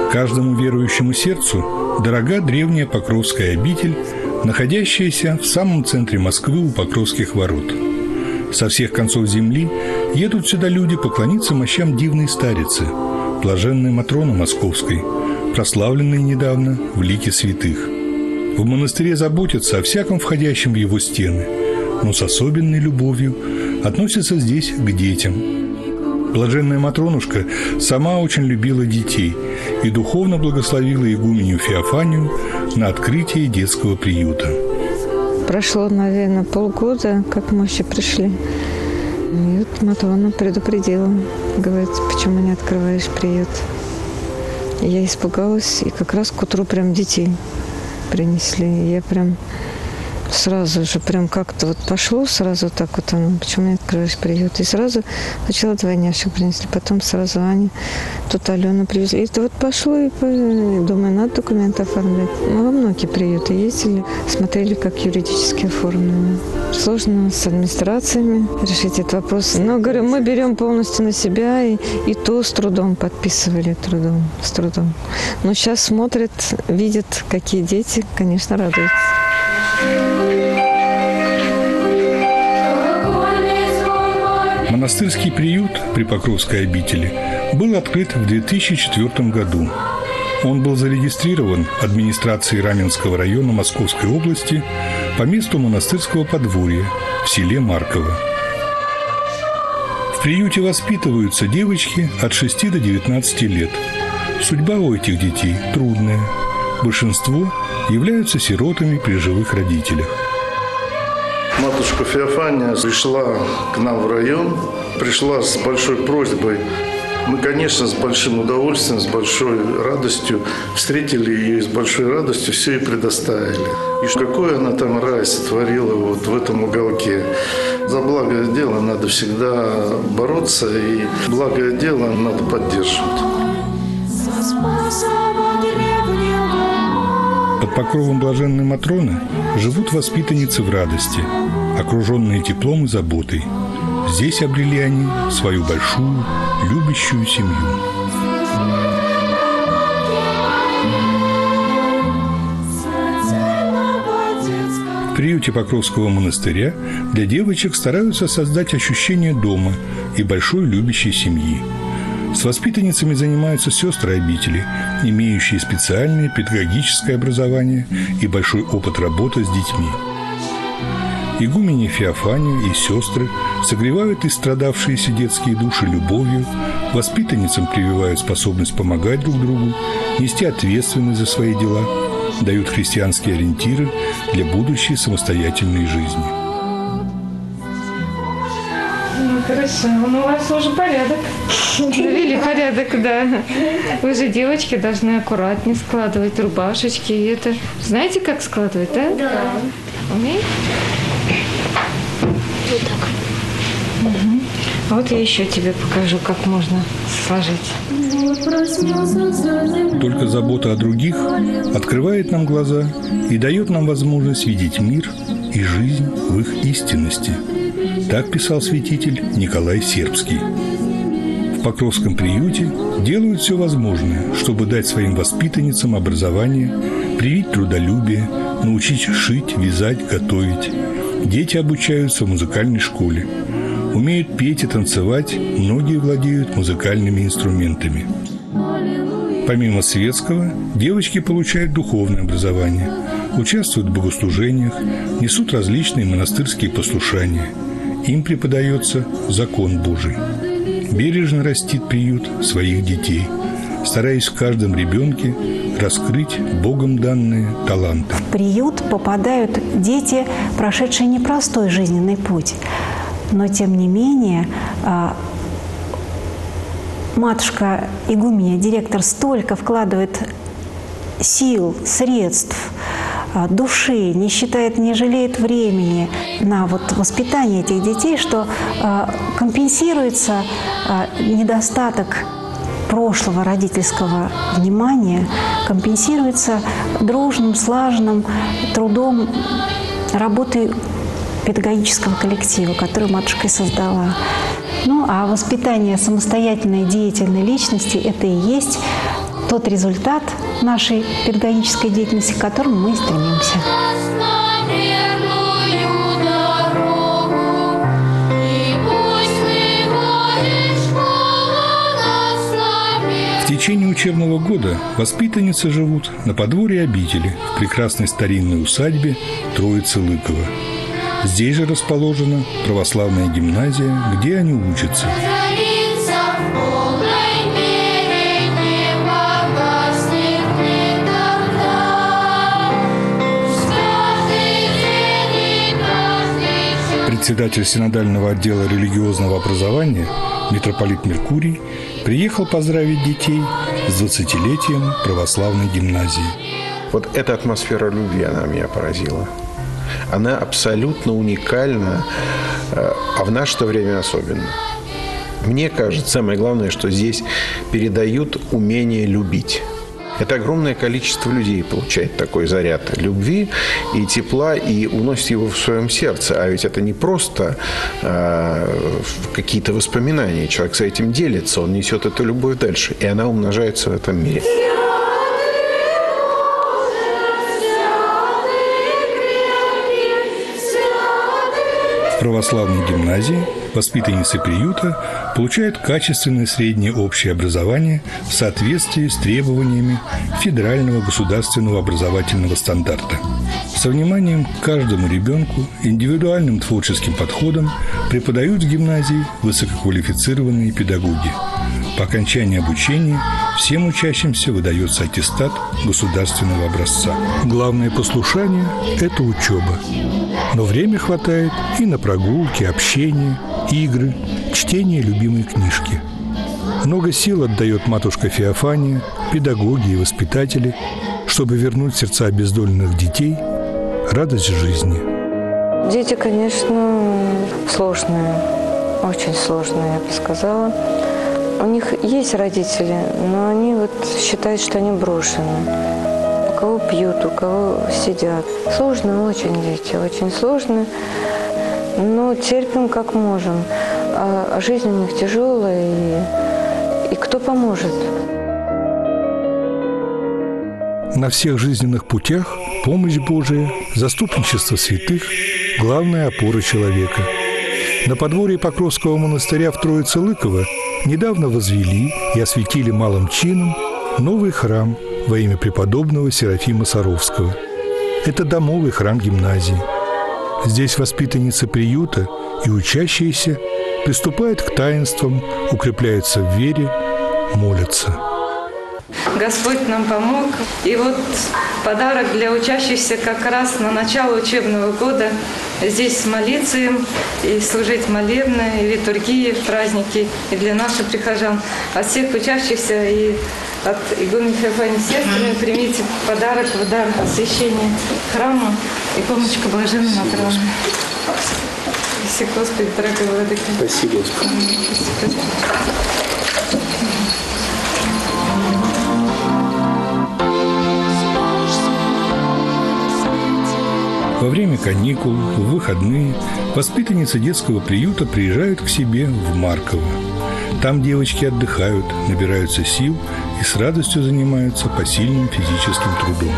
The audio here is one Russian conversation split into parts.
Каждому верующему сердцу дорога древняя Покровская обитель, находящаяся в самом центре Москвы у Покровских ворот. Со всех концов земли едут сюда люди поклониться мощам дивной старицы, блаженной Матроны Московской, прославленной недавно в лике святых. В монастыре заботятся о всяком входящем в его стены, но с особенной любовью относятся здесь к детям. Блаженная Матронушка сама очень любила детей и духовно благословила игуменью Феофанию на открытие детского приюта. Прошло, наверное, полгода, как мы еще пришли. И вот Матрона предупредила, говорит, почему не открываешь приют. И я испугалась, и как раз к утру прям детей принесли. И я прям сразу же, прям как-то вот пошло сразу так вот оно, почему не открываешь приют. И сразу сначала двойняшек принесли, потом сразу Аня, тут Алену привезли. И это вот пошло, и думаю, надо документы оформлять. Мы во многие приюты ездили, смотрели, как юридически оформлены. Сложно с администрациями решить этот вопрос. Но, говорю, мы берем полностью на себя, и то с трудом подписывали, с трудом. Но сейчас смотрят, видят, какие дети, конечно, радуются. Монастырский приют при Покровской обители был открыт в 2004 году. Он был зарегистрирован администрацией Раменского района Московской области по месту монастырского подворья в селе Марково. В приюте воспитываются девочки от 6 до 19 лет. Судьба у этих детей трудная. Большинство являются сиротами при живых родителях. Матушка Феофания пришла к нам в район, пришла с большой просьбой. Мы, конечно, с большим удовольствием, с большой радостью встретили ее и с большой радостью все ей предоставили. И какое она там рай сотворила вот в этом уголке. За благое дело надо всегда бороться, и благое дело надо поддерживать. Под покровом блаженной Матроны живут воспитанницы в радости, окруженные теплом и заботой. Здесь обрели они свою большую, любящую семью. В приюте Покровского монастыря для девочек стараются создать ощущение дома и большой любящей семьи. С воспитанницами занимаются сестры обители, имеющие специальное педагогическое образование и большой опыт работы с детьми. Игуменья Феофания и сестры согревают истрадавшиеся детские души любовью, воспитанницам прививают способность помогать друг другу, нести ответственность за свои дела, дают христианские ориентиры для будущей самостоятельной жизни. Хорошо, ну у вас уже порядок. Завели порядок, да. Вы же, девочки, должны аккуратнее складывать рубашечки. И это... Знаете, как складывать, да? Да. Умеете? Вот так. Угу. А вот я еще тебе покажу, как можно сложить. Только забота о других открывает нам глаза и дает нам возможность видеть мир и жизнь в их истинности. Так писал святитель Николай Сербский. В Покровском приюте делают все возможное, чтобы дать своим воспитанницам образование, привить трудолюбие, научить шить, вязать, готовить. Дети обучаются в музыкальной школе. Умеют петь и танцевать, многие владеют музыкальными инструментами. Помимо светского, девочки получают духовное образование, участвуют в богослужениях, несут различные монастырские послушания. Им преподается закон Божий. Бережно растит приют своих детей, стараясь в каждом ребенке раскрыть Богом данные таланты. В приют попадают дети, прошедшие непростой жизненный путь. Но, тем не менее, матушка игуменья, директор, столько вкладывает сил, средств, души, не считает, не жалеет времени на вот воспитание этих детей, что компенсируется недостаток прошлого родительского внимания, компенсируется дружным, слаженным трудом, работой педагогического коллектива, который матушка и создала. Ну, а воспитание самостоятельной, деятельной личности – это и есть тот результат нашей педагогической деятельности, к которому мы и стремимся. В течение учебного года воспитанницы живут на подворье обители в прекрасной старинной усадьбе Троицы-Лыкова. Здесь же расположена православная гимназия, где они учатся. Председатель синодального отдела религиозного образования митрополит Меркурий приехал поздравить детей с 20-летием православной гимназии. Вот эта атмосфера любви, она меня поразила. Она абсолютно уникальна, а в наше время особенно. Мне кажется, самое главное, что здесь передают умение любить. Это огромное количество людей получает такой заряд любви и тепла и уносит его в своем сердце. А ведь это не просто какие-то воспоминания. Человек с этим делится, он несет эту любовь дальше, и она умножается в этом мире. В православной гимназии воспитанницы приюта получают качественное среднее общее образование в соответствии с требованиями федерального государственного образовательного стандарта. Со вниманием к каждому ребенку, индивидуальным творческим подходом преподают в гимназии высококвалифицированные педагоги. По окончании обучения всем учащимся выдается аттестат государственного образца. Главное послушание – это учеба. Но время хватает и на прогулки, общение, игры, чтение любимой книжки. Много сил отдает матушка Феофания, педагоги и воспитатели, чтобы вернуть в сердца обездоленных детей радость жизни. Дети, конечно, сложные, очень сложные, я бы сказала. У них есть родители, но они вот считают, что они брошены. У кого пьют, у кого сидят. Сложно очень дети, очень сложно. Но терпим как можем. А жизнь у них тяжелая, и кто поможет? На всех жизненных путях помощь Божия, заступничество святых – главная опора человека. На подворье Покровского монастыря в Троице-Лыково недавно возвели и осветили малым чином новый храм во имя преподобного Серафима Саровского. Это домовый храм гимназии. Здесь воспитанницы приюта и учащиеся приступают к таинствам, укрепляются в вере, молятся. Господь нам помог. И вот подарок для учащихся как раз на начало учебного года. Здесь молиться им и служить молебны, и литургии, праздники, и для наших прихожан. От всех учащихся и от игумены Феофании Сестры примите подарок в дар освящения храма и помощка блаженной Матроны. Спасибо, Господи, дорогой Владыка. Спасибо, Господи. Во время каникул, в выходные воспитанницы детского приюта приезжают к себе в Марково. Там девочки отдыхают, набираются сил и с радостью занимаются посильным физическим трудом.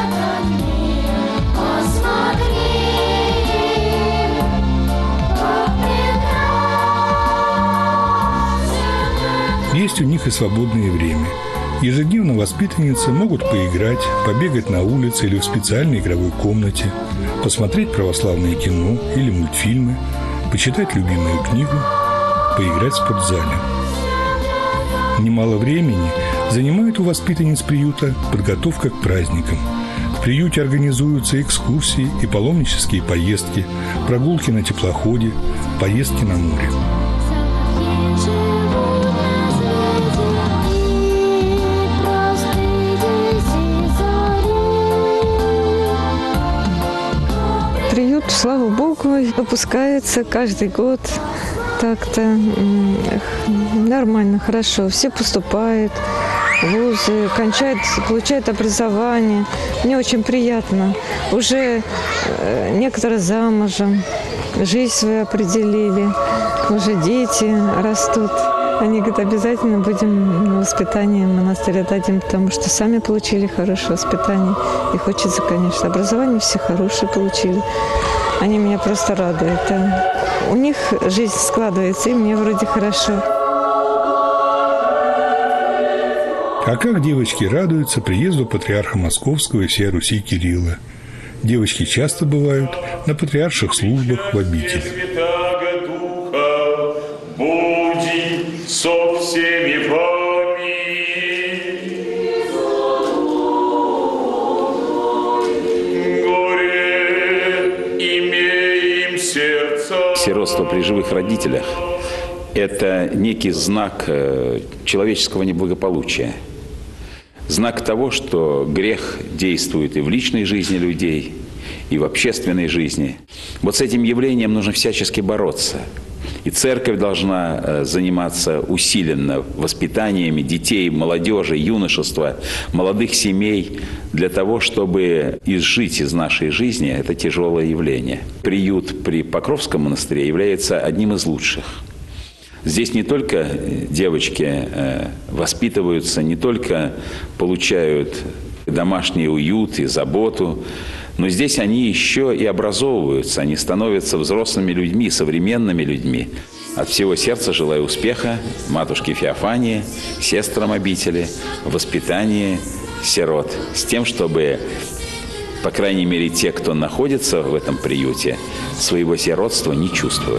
Есть у них и свободное время. Ежедневно воспитанницы могут поиграть, побегать на улице или в специальной игровой комнате, посмотреть православное кино или мультфильмы, почитать любимую книгу, поиграть в спортзале. Немало времени занимает у воспитанниц приюта подготовка к праздникам. В приюте организуются экскурсии и паломнические поездки, прогулки на теплоходе, поездки на море. Приют, слава Богу, выпускается каждый год. Так-то нормально, хорошо. Все поступают в вузы, получают образование. Мне очень приятно. Уже некоторые замужем, жизнь свою определили. Уже дети растут. Они говорят, обязательно будем на воспитание монастыря дадим, потому что сами получили хорошее воспитание. И хочется, конечно, образование все хорошее получили. Они меня просто радуют. Да. У них жизнь складывается, и мне вроде хорошо. А как девочки радуются приезду патриарха Московского и всей Руси Кирилла. Девочки часто бывают на патриарших службах в обители. Со всеми вами. Горе имеем сердца. Сиротство при живых родителях – это некий знак человеческого неблагополучия. Знак того, что грех действует и в личной жизни людей, и в общественной жизни. Вот с этим явлением нужно всячески бороться. И церковь должна заниматься усиленно воспитаниями детей, молодежи, юношества, молодых семей для того, чтобы изжить из нашей жизни это тяжелое явление. Приют при Покровском монастыре является одним из лучших. Здесь не только девочки воспитываются, не только получают домашний уют и заботу, но здесь они еще и образовываются, они становятся взрослыми людьми, современными людьми. От всего сердца желаю успеха матушке Феофании, сестрам обители, в воспитании сирот, с тем, чтобы, по крайней мере, те, кто находится в этом приюте, своего сиротства не чувствовали.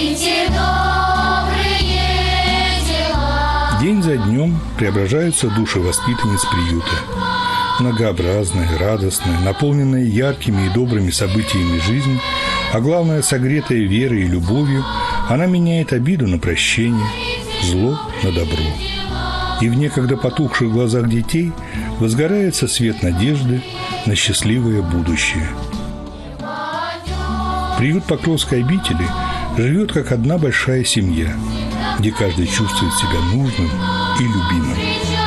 День за днем преображаются души воспитанниц приюта. Многообразная, радостная, наполненная яркими и добрыми событиями жизнь, а главное, согретая верой и любовью, она меняет обиду на прощение, зло на добро. И в некогда потухших глазах детей возгорается свет надежды на счастливое будущее. Приют Покровской обители живет как одна большая семья, где каждый чувствует себя нужным и любимым.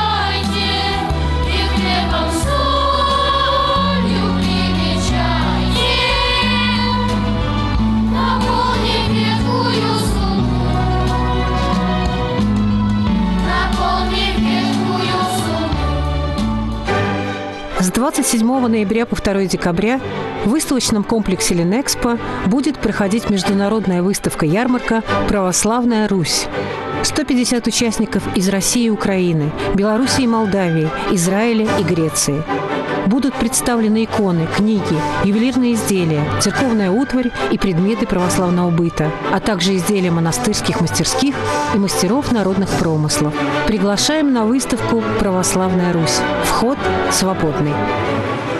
С 27 ноября по 2 декабря в выставочном комплексе «Линэкспо» будет проходить международная выставка-ярмарка «Православная Русь». 150 участников из России и Украины, Белоруссии и Молдавии, Израиля и Греции. Будут представлены иконы, книги, ювелирные изделия, церковная утварь и предметы православного быта, а также изделия монастырских мастерских и мастеров народных промыслов. Приглашаем на выставку «Православная Русь». Вход свободный.